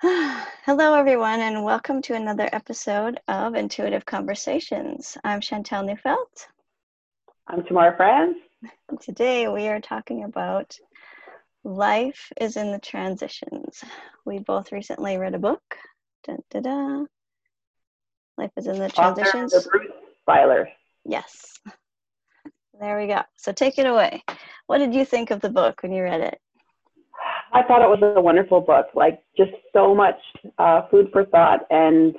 Hello, everyone, and welcome to another episode of Intuitive Conversations. I'm Chantel Neufeld. I'm Tamara Franz. And today we are talking about life is in the transitions. We both recently read a book. Dun, dun, dun. Life is in the transitions. Author Bruce Feiler. Yes. There we go. So take it away. What did you think of the book when you read it? I thought it was a wonderful book, like just so much food for thought and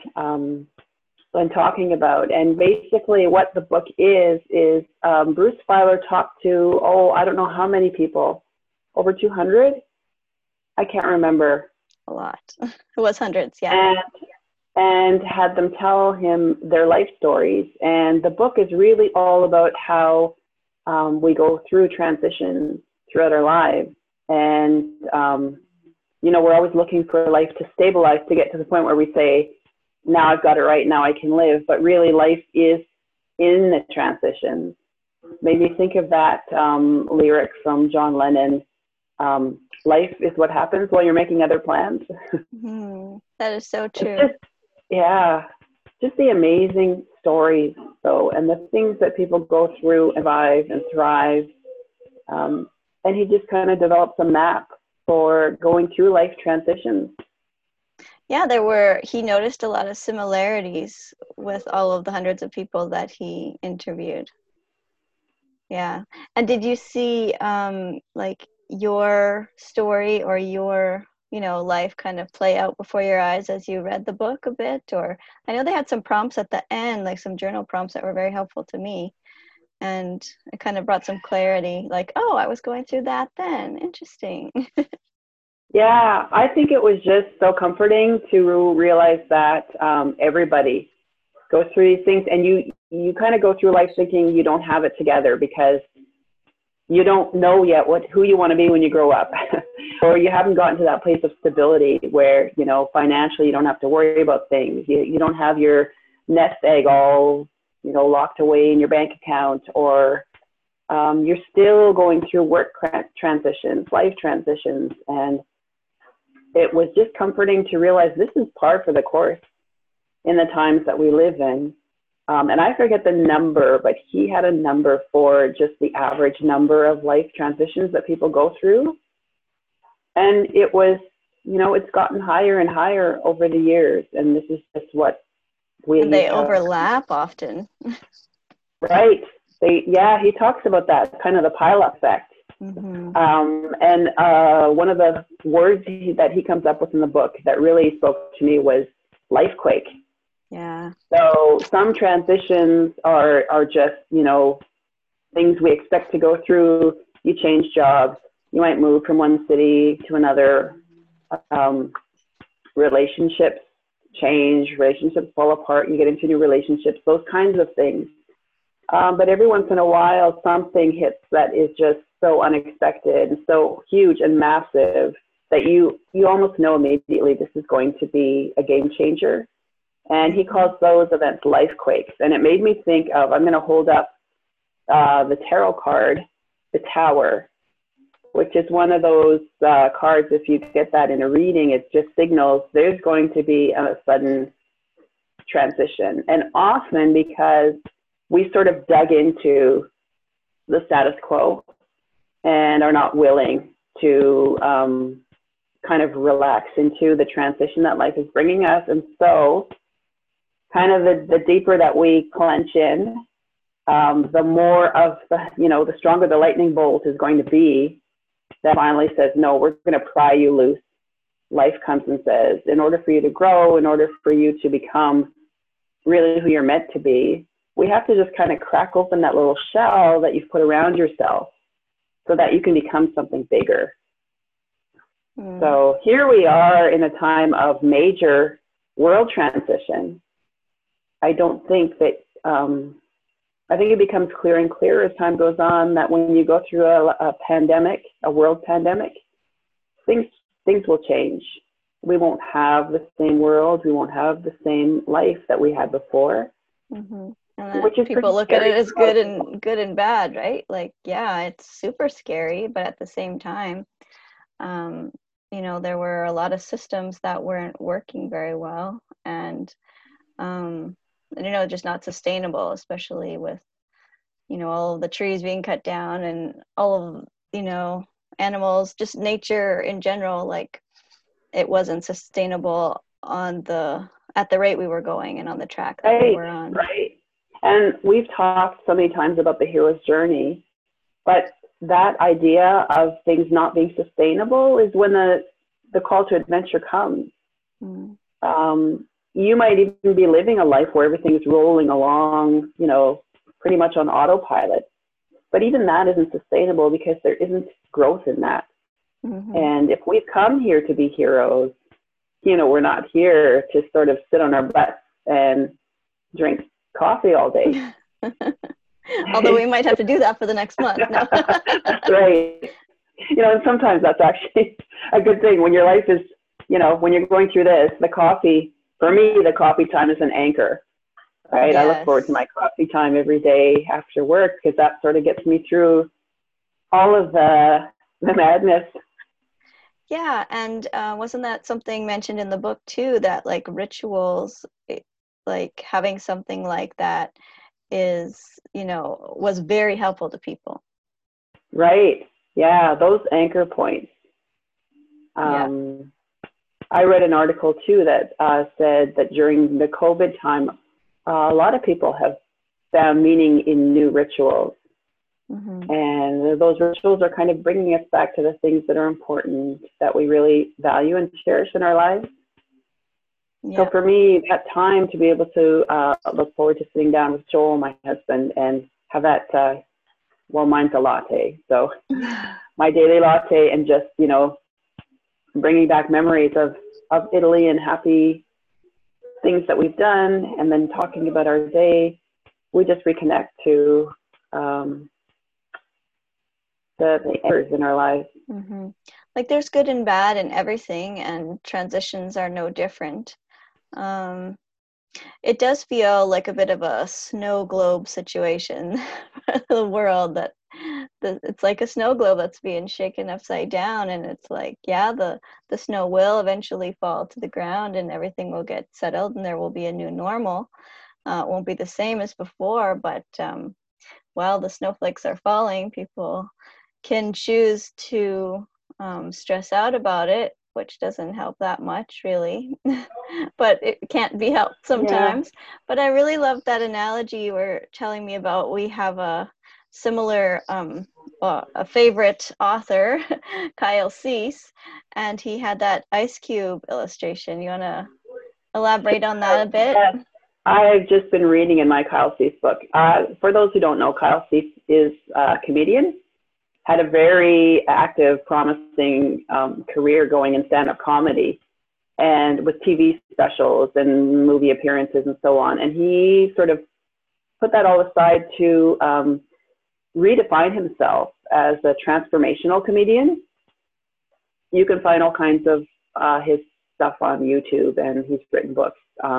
talking about. And basically what the book is Bruce Feiler talked to, I don't know how many people, over 200? I can't remember. A lot. It was hundreds, yeah. And had them tell him their life stories. And the book is really all about how we go through transitions throughout our lives. And, we're always looking for life to stabilize, to get to the point where we say, now I've got it right, now I can live. But really, life is in the transitions. Made me think of that lyric from John Lennon, life is what happens while you're making other plans. That is so true. Just the amazing stories, though, and the things that people go through and survive and thrive. And he just kind of develops a map for going through life transitions. Yeah, he noticed a lot of similarities with all of the hundreds of people that he interviewed. Yeah. And did you see like your story or your, life kind of play out before your eyes as you read the book a bit? Or I know they had some prompts at the end, like some journal prompts that were very helpful to me. And it kind of brought some clarity, like, oh, I was going through that then. Interesting. Yeah, I think it was just so comforting to realize that everybody goes through these things, and you kind of go through life thinking you don't have it together because you don't know yet who you want to be when you grow up, or you haven't gotten to that place of stability where, financially you don't have to worry about things. You don't have your nest egg all, locked away in your bank account, or you're still going through work transitions, life transitions. And it was just comforting to realize this is par for the course in the times that we live in. And I forget the number, but he had a number for just the average number of life transitions that people go through. And it was, it's gotten higher and higher over the years. And this is just what they overlap often. Right. He talks about that, kind of the pile-up effect. Mm-hmm. And one of the words that he comes up with in the book that really spoke to me was lifequake. Yeah. So some transitions are just, things we expect to go through. You change jobs. You might move from one city to another. Relationships change. Relationships fall apart. You get into new relationships. Those kinds of things. But every once in a while, something hits that is just so unexpected and so huge and massive that you almost know immediately this is going to be a game changer. And he calls those events lifequakes. And it made me think of, I'm going to hold up the tarot card, the Tower, which is one of those cards, if you get that in a reading, it just signals there's going to be a sudden transition. And often because we sort of dug into the status quo and are not willing to kind of relax into the transition that life is bringing us. And so kind of the deeper that we clench in, the more of the stronger the lightning bolt is going to be that finally says, no, we're going to pry you loose. Life comes and says, in order for you to grow, in order for you to become really who you're meant to be, we have to just kind of crack open that little shell that you've put around yourself so that you can become something bigger. So here we are in a time of major world transition. I don't think that, I think it becomes clearer and clearer as time goes on that when you go through a pandemic, a world pandemic, things will change. We won't have the same world. We won't have the same life that we had before. Mm-hmm. And which is people look at it as good and bad, right? Like, yeah, it's super scary, but at the same time, you know, there were a lot of systems that weren't working very well, and you know, just not sustainable, especially with, you know, all of the trees being cut down and all of, you know, animals, just nature in general. Like, it wasn't sustainable at the rate we were going and on the track that we were on. Right. And we've talked so many times about the hero's journey, but that idea of things not being sustainable is when the call to adventure comes. You might even be living a life where everything's rolling along, you know, pretty much on autopilot. But even that isn't sustainable because there isn't growth in that. And if we've come here to be heroes, you know, we're not here to sort of sit on our butts and drink coffee all day. Although we might have to do that for the next month. No. That's right. You know, and sometimes that's actually a good thing when your life is, you know, when you're going through this, the coffee, for me, the coffee time is an anchor, right? Yes. I look forward to my coffee time every day after work because that sort of gets me through all of the madness. Yeah, and wasn't that something mentioned in the book too, that like rituals, like having something like that is, you know, was very helpful to people. Right. Yeah, those anchor points. I read an article too that said that during the COVID time, a lot of people have found meaning in new rituals. And those rituals are kind of bringing us back to the things that are important, that we really value and cherish in our lives. So for me, that time to be able to look forward to sitting down with Joel, my husband, and have that, well, mine's a latte. So my daily latte, and just, you know, bringing back memories of Italy and happy things that we've done, and then talking about our day, we just reconnect to the errors in our lives. Like, there's good and bad in everything, and transitions are no different. It does feel like a bit of a snow globe situation for the world, that it's like a snow globe that's being shaken upside down, and it's like, yeah, the snow will eventually fall to the ground and everything will get settled and there will be a new normal. It won't be the same as before, but while the snowflakes are falling, people can choose to stress out about it, which doesn't help that much, really. But it can't be helped sometimes. But I really love that analogy you were telling me about. We have a similar, a favorite author, Kyle Cease, and he had that ice cube illustration. You want to elaborate on that a bit? Yes. I've just been reading in my Kyle Cease book. For those who don't know, Kyle Cease is a comedian, had a very active, promising career going in stand-up comedy and with TV specials and movie appearances and so on. And he sort of put that all aside to redefine himself as a transformational comedian. You can find all kinds of his stuff on YouTube, and he's written books.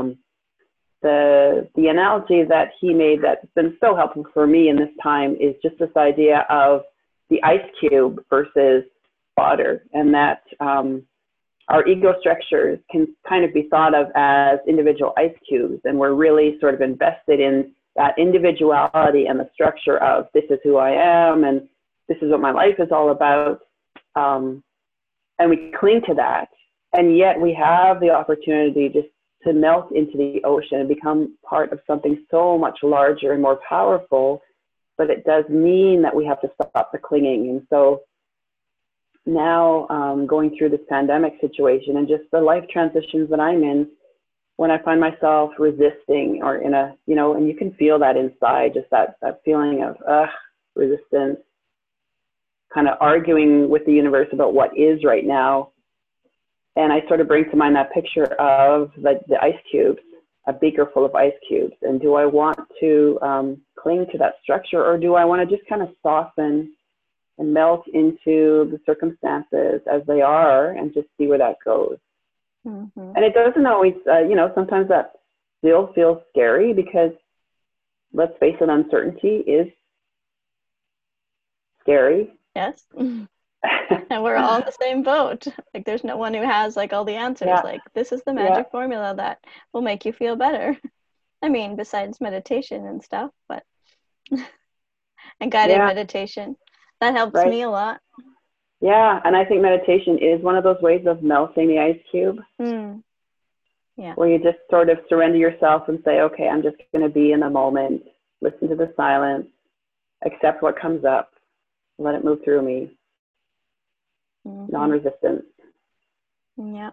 The analogy that he made that's been so helpful for me in this time is just this idea of the ice cube versus water, and that our ego structures can kind of be thought of as individual ice cubes, and we're really sort of invested in that individuality and the structure of this is who I am and this is what my life is all about, and we cling to that, and yet we have the opportunity just to melt into the ocean and become part of something so much larger and more powerful. But it does mean that we have to stop the clinging. And so now going through this pandemic situation and just the life transitions that I'm in, when I find myself resisting or in a, you know, and you can feel that inside, just that feeling of resistance, kind of arguing with the universe about what is right now. And I sort of bring to mind that picture of the ice cubes, a beaker full of ice cubes. And do I want to cling to that structure, or do I want to just kind of soften and melt into the circumstances as they are and just see where that goes? And it doesn't always, you know, sometimes that still feels scary because, let's face it, uncertainty is scary. Yes. And we're all in the same boat. Like there's no one who has like all the answers. Yeah, Like this is the yeah, magic formula that will make you feel better. I mean, besides meditation and stuff, but and guided yeah, meditation. That helps right. me a lot. Yeah, and I think meditation is one of those ways of melting the ice cube, Mm, yeah. where you just sort of surrender yourself and say, okay, I'm just going to be in the moment, listen to the silence, accept what comes up, let it move through me, Mm-hmm. non-resistant. Yeah.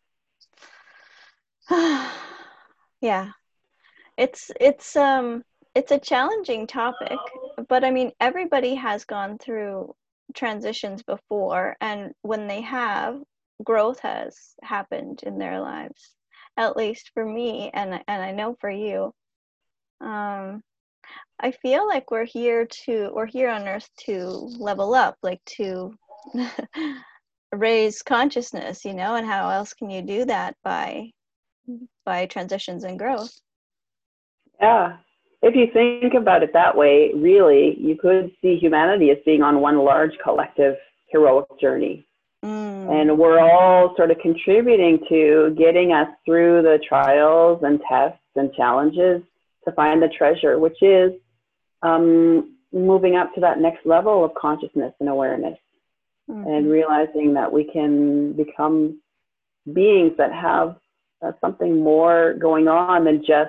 Yeah. It's a challenging topic, but I mean everybody has gone through transitions before, and when they have, growth has happened in their lives. At least for me, and I know for you. Um, I feel like we're here on earth to level up, like to raise consciousness, and how else can you do that by transitions and growth? Yeah. If you think about it that way, really, you could see humanity as being on one large collective heroic journey. And we're all sort of contributing to getting us through the trials and tests and challenges to find the treasure, which is moving up to that next level of consciousness and awareness, and realizing that we can become beings that have something more going on than just,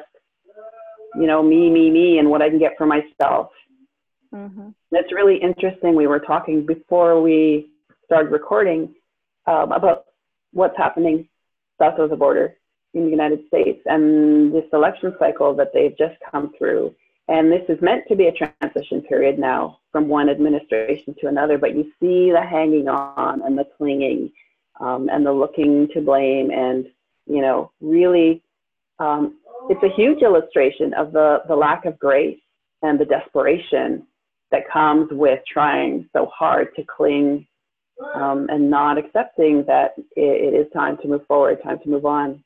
me, and what I can get for myself. It's really interesting. We were talking before we started recording about what's happening south of the border in the United States and this election cycle that they've just come through. And this is meant to be a transition period now from one administration to another, but you see the hanging on and the clinging and the looking to blame, and, really it's a huge illustration of the lack of grace and the desperation that comes with trying so hard to cling and not accepting that it is time to move forward, time to move on.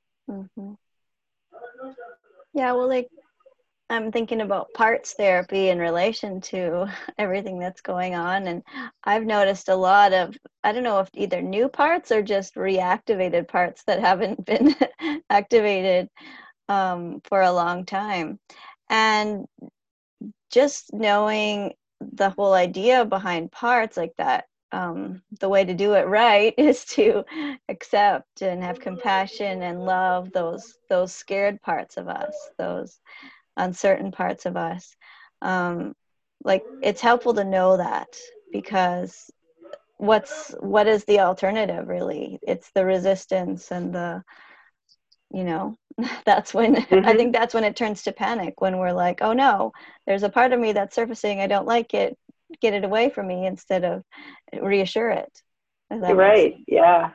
Yeah, well, like I'm thinking about parts therapy in relation to everything that's going on. And I've noticed a lot of, I don't know if either new parts or just reactivated parts that haven't been activated for a long time. And just knowing the whole idea behind parts like that, the way to do it right is to accept and have compassion and love those scared parts of us, those uncertain parts of us. Like it's helpful to know that, because what is the alternative really? It's the resistance and the that's when I think that's when it turns to panic, when we're like, oh no, there's a part of me that's surfacing, I don't like it, get it away from me, instead of reassure it. Right. Yeah.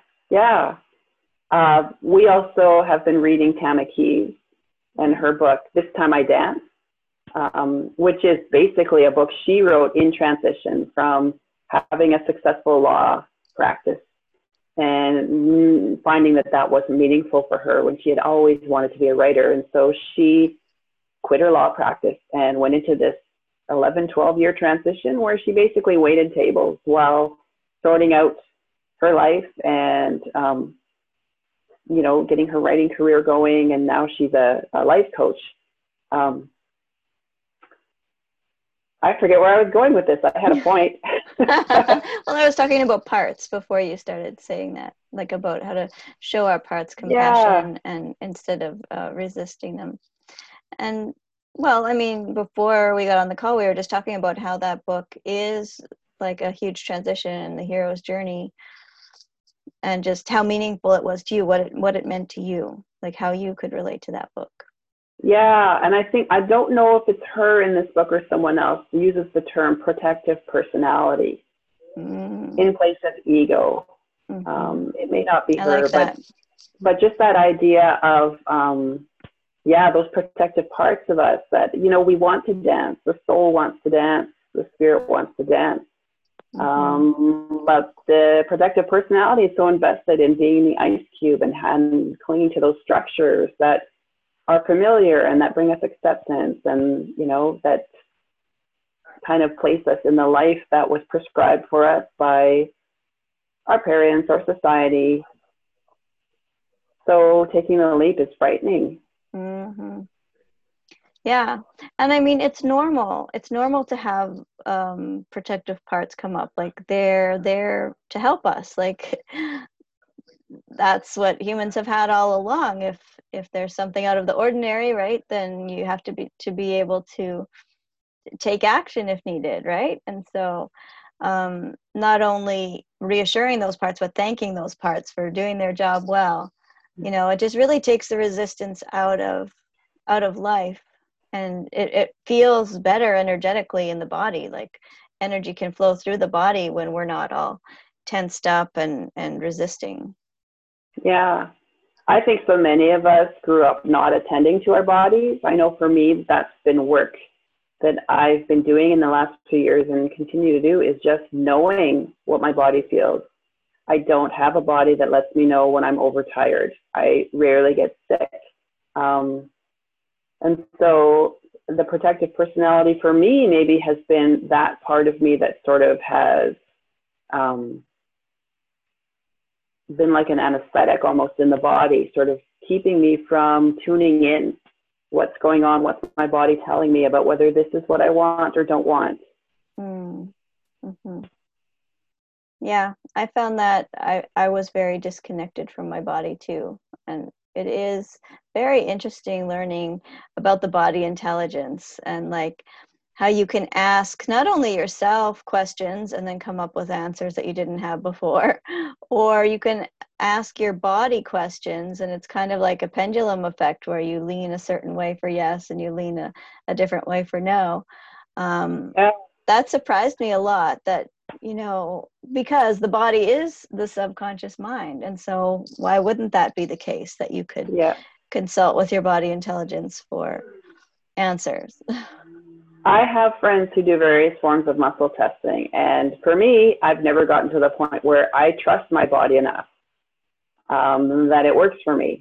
We also have been reading Tama Keys and her book, This Time I Dance, which is basically a book she wrote in transition from having a successful law practice and finding that wasn't meaningful for her when she had always wanted to be a writer. And so she quit her law practice and went into this 11, 12-year transition where she basically waited tables while sorting out her life and, getting her writing career going. And now she's a life coach. I forget where I was going with this. I had a point. Well, I was talking about parts before you started saying that, like about how to show our parts compassion and instead of resisting them. And well, I mean, before we got on the call, we were just talking about how that book is like a huge transition in the hero's journey, and just how meaningful it was to you, what it meant to you, like how you could relate to that book. Yeah, and I don't know if it's her in this book or someone else who uses the term protective personality in place of ego. It may not be her, but just that idea of, those protective parts of us that, we want to dance, the soul wants to dance, the spirit wants to dance. But the protective personality is so invested in being the ice cube and clinging to those structures that are familiar and that bring us acceptance, and that kind of place us in the life that was prescribed for us by our parents, our society. So taking the leap is frightening. Mm-hmm. Yeah. And I mean, it's normal. It's normal to have protective parts come up. Like they're there to help us. Like that's what humans have had all along. If there's something out of the ordinary, right, then you have to be able to take action if needed, right? And so not only reassuring those parts, but thanking those parts for doing their job well. You know, it just really takes the resistance out of life, and it feels better energetically in the body. Like energy can flow through the body when we're not all tensed up and resisting. Yeah. I think so many of us grew up not attending to our bodies. I know for me, that's been work that I've been doing in the last 2 years and continue to do, is just knowing what my body feels. I don't have a body that lets me know when I'm overtired. I rarely get sick. And so the protective personality for me maybe has been that part of me that sort of has been like an anesthetic almost in the body, sort of keeping me from tuning in what's going on, what's my body telling me about whether this is what I want or don't want. Mm-hmm. Yeah, I found that I was very disconnected from my body too. And it is very interesting learning about the body intelligence and like how you can ask not only yourself questions and then come up with answers that you didn't have before, or you can ask your body questions, and it's kind of like a pendulum effect where you lean a certain way for yes and you lean a different way for no. That surprised me a lot, that, you know, because the body is the subconscious mind. And so why wouldn't that be the case, that you could consult with your body intelligence for answers? I have friends who do various forms of muscle testing. And for me, I've never gotten to the point where I trust my body enough that it works for me.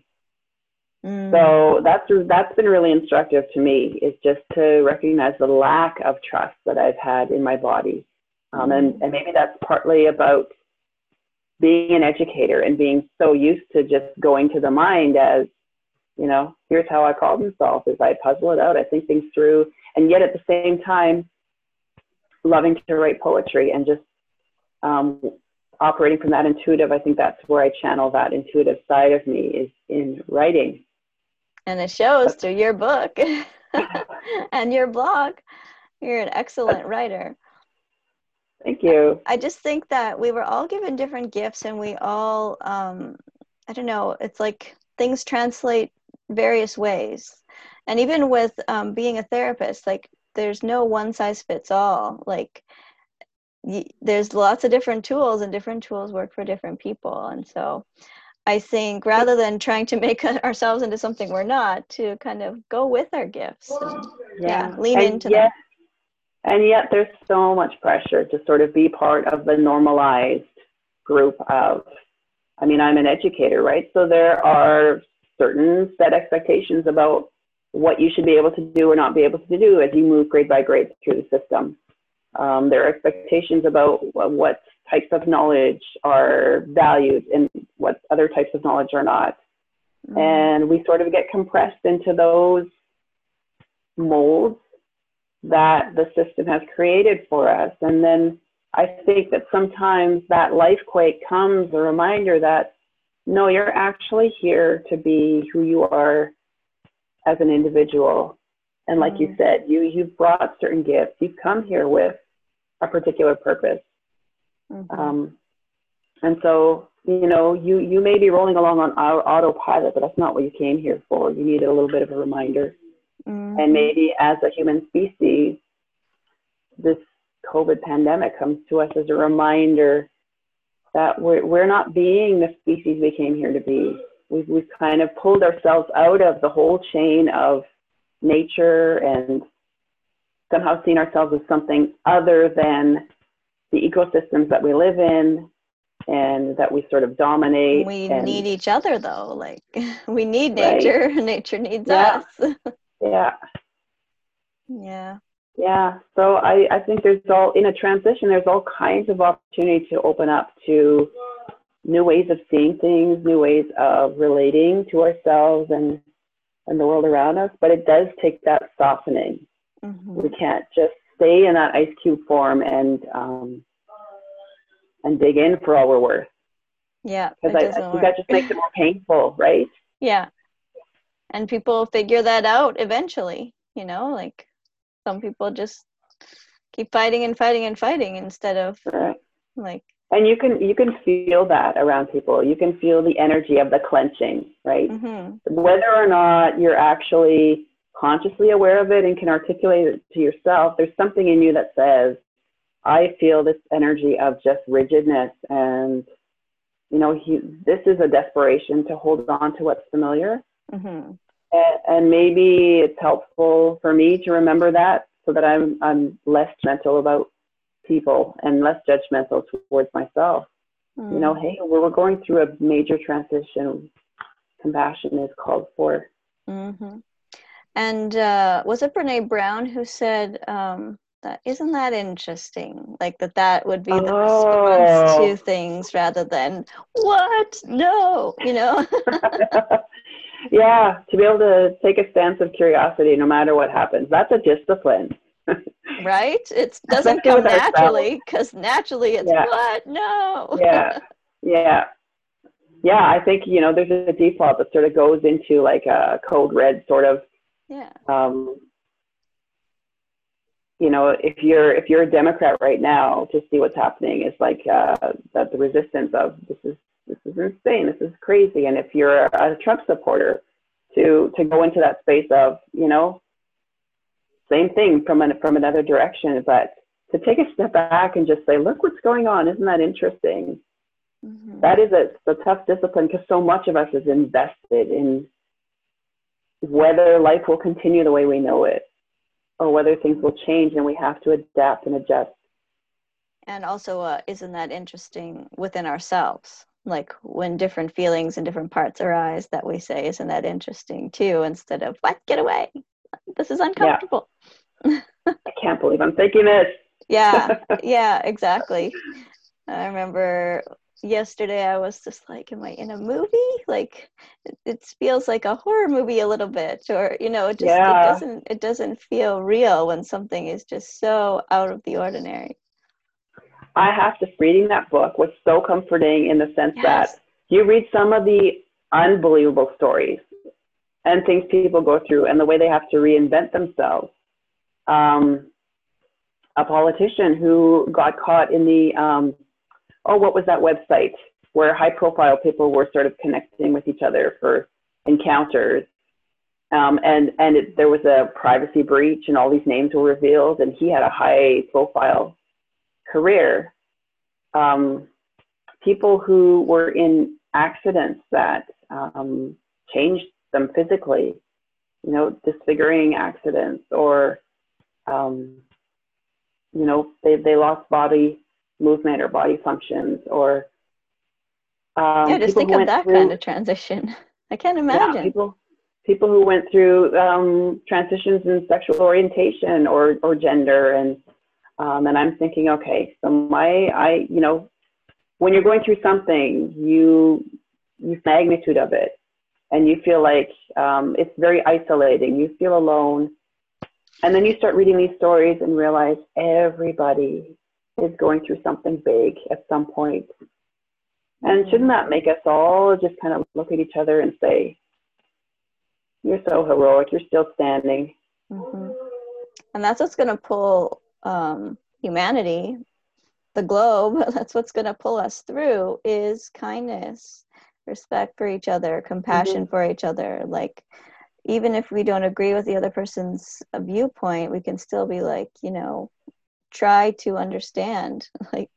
So that's been really instructive to me, is just to recognize the lack of trust that I've had in my body. And maybe that's partly about being an educator and being so used to just going to the mind as, you know, here's how I problem solve, is I puzzle it out, I think things through, and yet at the same time, loving to write poetry and just operating from that intuitive. I think that's where I channel that intuitive side of me, is in writing. And it shows through your book and your blog. You're an excellent writer. Thank you. I just think that we were all given different gifts, and we all, I don't know, it's like things translate various ways. And even with being a therapist, like there's no one size fits all. Like there's lots of different tools, and different tools work for different people. And so I think rather than trying to make ourselves into something we're not, to kind of go with our gifts and lean into them. And yet there's so much pressure to sort of be part of the normalized group of, I mean, I'm an educator, right? So there are certain set expectations about what you should be able to do or not be able to do as you move grade by grade through the system. There are expectations about what types of knowledge are valued and what other types of knowledge are not. And we sort of get compressed into those molds that the system has created for us. And then I think that sometimes that life quake comes a reminder that, no, you're actually here to be who you are as an individual. And like you said, you've brought certain gifts. You've come here with a particular purpose. And so, you know, you may be rolling along on autopilot, but that's not what you came here for. You needed a little bit of a reminder. And maybe as a human species, this COVID pandemic comes to us as a reminder that we're not being the species we came here to be. We've kind of pulled ourselves out of the whole chain of nature and somehow seen ourselves as something other than the ecosystems that we live in and that we sort of dominate. We need each other, though. Like, we need nature. Nature needs us. Yeah. Yeah. Yeah. So I think in a transition, there's all kinds of opportunity to open up to new ways of seeing things, new ways of relating to ourselves and the world around us. But it does take that softening. Mm-hmm. We can't just stay in that ice cube form and dig in for all we're worth. Yeah, Because it I doesn't think work. that just makes it more painful, right? Yeah. And people figure that out eventually, like some people just keep fighting and fighting and fighting instead of Right. like. And you can feel that around people. You can feel the energy of the clenching, right? Mm-hmm. Whether or not you're actually consciously aware of it and can articulate it to yourself, there's something in you that says, I feel this energy of just rigidness, and this is a desperation to hold on to what's familiar. Mm-hmm. And maybe it's helpful for me to remember that, so that I'm less gentle about people and less judgmental towards myself. Mm. Hey, we're going through a major transition. Compassion is called for. Mm-hmm. And was it Brene Brown who said that isn't that interesting? Like that would be the response to things rather than what? No, Yeah, to be able to take a stance of curiosity no matter what happens. That's a discipline. Right? It doesn't Especially come with ourselves. naturally, because naturally it's Yeah. what? No. Yeah. Yeah. Yeah, I think, there's a default that sort of goes into like a code red sort of. Yeah. If you're a Democrat right now, to see what's happening is like that the resistance of this is insane, this is crazy. And if you're a Trump supporter, to go into that space of same thing from another direction, but to take a step back and just say, look what's going on, isn't that interesting? Mm-hmm. That is a tough discipline, because so much of us is invested in whether life will continue the way we know it, or whether things will change and we have to adapt and adjust. And also, isn't that interesting within ourselves? Like when different feelings and different parts arise, that we say, isn't that interesting too? Instead of, what, get away. This is uncomfortable. Yeah. I can't believe I'm thinking this. Yeah, yeah, exactly. I remember yesterday I was just like, am I in a movie? Like it feels like a horror movie a little bit, or it doesn't feel real when something is just so out of the ordinary. I have to, reading that book was so comforting in the sense that you read some of the unbelievable stories and things people go through and the way they have to reinvent themselves. A politician who got caught in the what was that website where high profile people were sort of connecting with each other for encounters. There was a privacy breach and all these names were revealed, and he had a high profile career. People who were in accidents that changed them physically, disfiguring accidents, or, they lost body movement or body functions, or just think of that kind of transition. I can't imagine. Yeah, people who went through transitions in sexual orientation or gender, and I'm thinking, okay, so when you're going through something, you magnitude of it, and you feel like it's very isolating. You feel alone, and then you start reading these stories and realize everybody is going through something big at some point. And shouldn't that make us all just kind of look at each other and say, you're so heroic, you're still standing. Mm-hmm. And that's what's going to pull humanity, the globe, that's what's going to pull us through, is kindness, respect for each other, compassion for each other. Like, even if we don't agree with the other person's viewpoint, we can still be like, try to understand, like,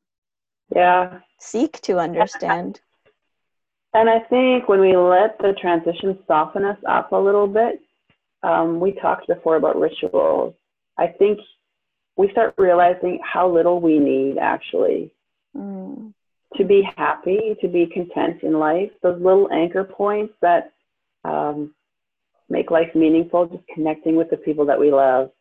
seek to understand. And I think when we let the transition soften us up a little bit, we talked before about rituals. I think we start realizing how little we need actually to be happy, to be content in life. Those little anchor points that make life meaningful, just connecting with the people that we love.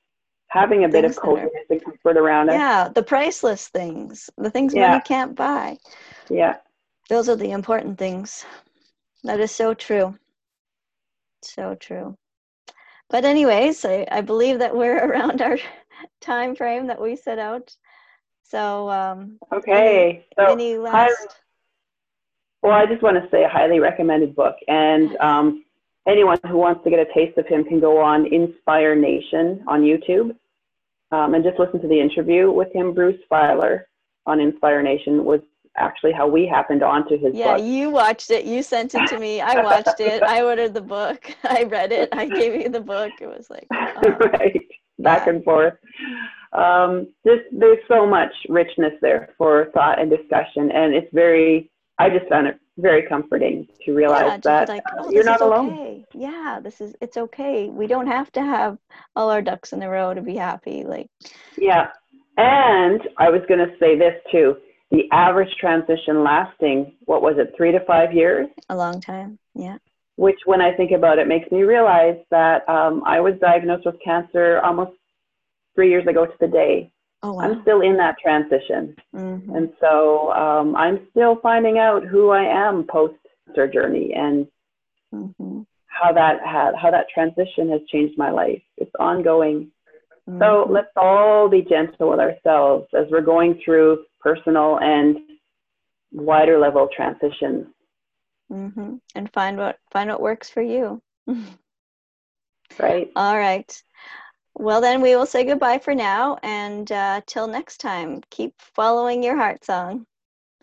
having a bit of things that are, coziness and comfort around us. yeah, the priceless things, the things Yeah. money can't buy. Yeah. Those are the important things. That is so true. So true. But anyways, I believe that we're around our time frame that we set out. So Okay. any last? Well, I just want to say a highly recommended book. And anyone who wants to get a taste of him can go on Inspire Nation on YouTube and just listen to the interview with him. Bruce Feiler on Inspire Nation was actually how we happened onto his book. Yeah, you watched it. You sent it to me. I watched it. I ordered the book. I read it. I gave you the book. It was like, right, back and forth. There's so much richness there for thought and discussion, and it's I just found it very comforting to realize that like, you're not alone. Okay. Yeah, it's okay. We don't have to have all our ducks in a row to be happy. Like, yeah, and I was going to say this too. The average transition lasting, what was it, 3 to 5 years? A long time, yeah. Which, when I think about it, makes me realize that I was diagnosed with cancer almost 3 years ago to the day. Oh, wow. I'm still in that transition. Mm-hmm. And so I'm still finding out who I am post-cancer journey and mm-hmm. how that transition has changed my life. It's ongoing. Mm-hmm. So let's all be gentle with ourselves as we're going through personal and wider level transitions. Mm-hmm. And find what works for you. Right. All right. Well, then we will say goodbye for now, and till next time, keep following your heart song.